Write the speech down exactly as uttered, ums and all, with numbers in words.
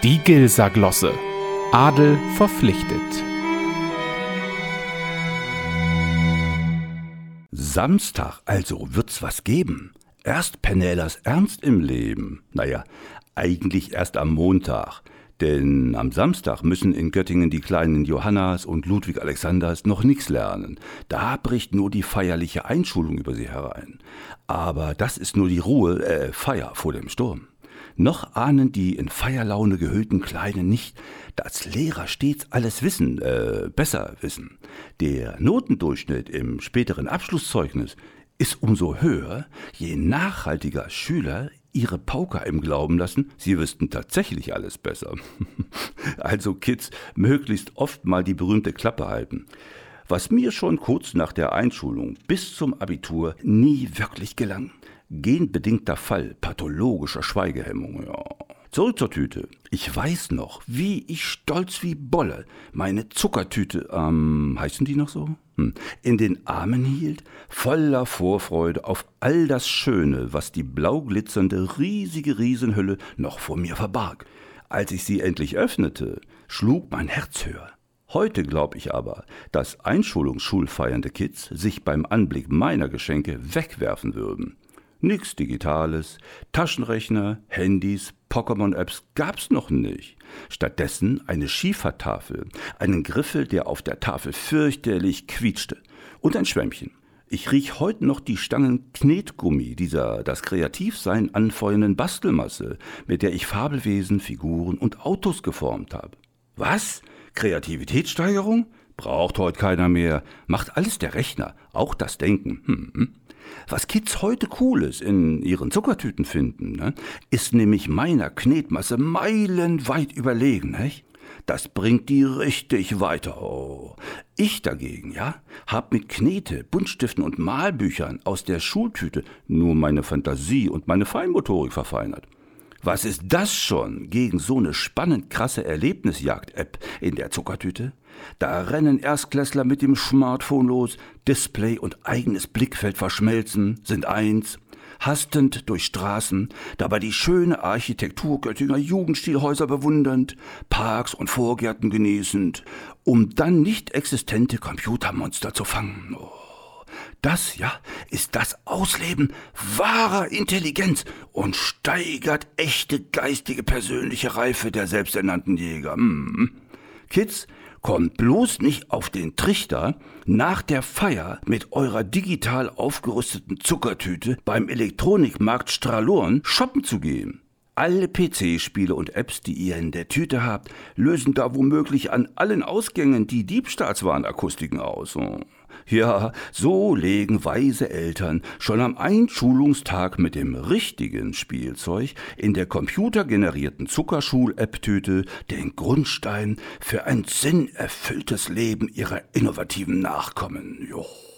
Die Gilsa-Glosse. Adel verpflichtet. Samstag also wird's was geben. Erst Penellas Ernst im Leben. Naja, eigentlich erst am Montag. Denn am Samstag müssen in Göttingen die kleinen Johannas und Ludwig Alexanders noch nichts lernen. Da bricht nur die feierliche Einschulung über sie herein. Aber das ist nur die Ruhe, äh, Feier vor dem Sturm. Noch ahnen die in Feierlaune gehüllten Kleinen nicht, dass Lehrer stets alles wissen, äh, besser wissen. Der Notendurchschnitt im späteren Abschlusszeugnis ist umso höher, je nachhaltiger Schüler ihre Pauker im Glauben lassen, sie wüssten tatsächlich alles besser. Also Kids, möglichst oft mal die berühmte Klappe halten. Was mir schon kurz nach der Einschulung bis zum Abitur nie wirklich gelang. Genbedingter Fall pathologischer Schweigehemmung, ja. Zurück zur Tüte. Ich weiß noch, wie ich stolz wie Bolle meine Zuckertüte, ähm, heißen die noch so? Hm, in den Armen hielt, voller Vorfreude auf all das Schöne, was die blau glitzernde, riesige Riesenhülle noch vor mir verbarg. Als ich sie endlich öffnete, schlug mein Herz höher. Heute glaube ich aber, dass einschulungsschulfeiernde Kids sich beim Anblick meiner Geschenke wegwerfen würden. Nix Digitales, Taschenrechner, Handys, Pokémon-Apps gab's noch nicht. Stattdessen eine Schiefertafel, einen Griffel, der auf der Tafel fürchterlich quietschte, und ein Schwämmchen. Ich riech heute noch die Stangen Knetgummi, dieser das Kreativsein anfeuernden Bastelmasse, mit der ich Fabelwesen, Figuren und Autos geformt habe. Was? Kreativitätssteigerung? Braucht heute keiner mehr. Macht alles der Rechner, auch das Denken. Hm. Was Kids heute Cooles in ihren Zuckertüten finden, ne, ist nämlich meiner Knetmasse meilenweit überlegen, nicht? Das bringt die richtig weiter. Oh. Ich dagegen, ja, hab mit Knete, Buntstiften und Malbüchern aus der Schultüte nur meine Fantasie und meine Feinmotorik verfeinert. Was ist das schon gegen so eine spannend krasse Erlebnisjagd-App in der Zuckertüte? Da rennen Erstklässler mit dem Smartphone los, Display und eigenes Blickfeld verschmelzen, sind eins, hastend durch Straßen, dabei die schöne Architektur Göttinger Jugendstilhäuser bewundernd, Parks und Vorgärten genießend, um dann nicht existente Computermonster zu fangen. Oh. Das, ja, ist das Ausleben wahrer Intelligenz und steigert echte geistige persönliche Reife der selbsternannten Jäger. Hm. Kids, kommt bloß nicht auf den Trichter, nach der Feier mit eurer digital aufgerüsteten Zuckertüte beim Elektronikmarkt Stralorn shoppen zu gehen. Alle P C-Spiele und Apps, die ihr in der Tüte habt, lösen da womöglich an allen Ausgängen die Diebstahlswarnakustiken aus. Ja, so legen weise Eltern schon am Einschulungstag mit dem richtigen Spielzeug in der computergenerierten Zuckerschul-App-Tüte den Grundstein für ein sinnerfülltes Leben ihrer innovativen Nachkommen. Jo.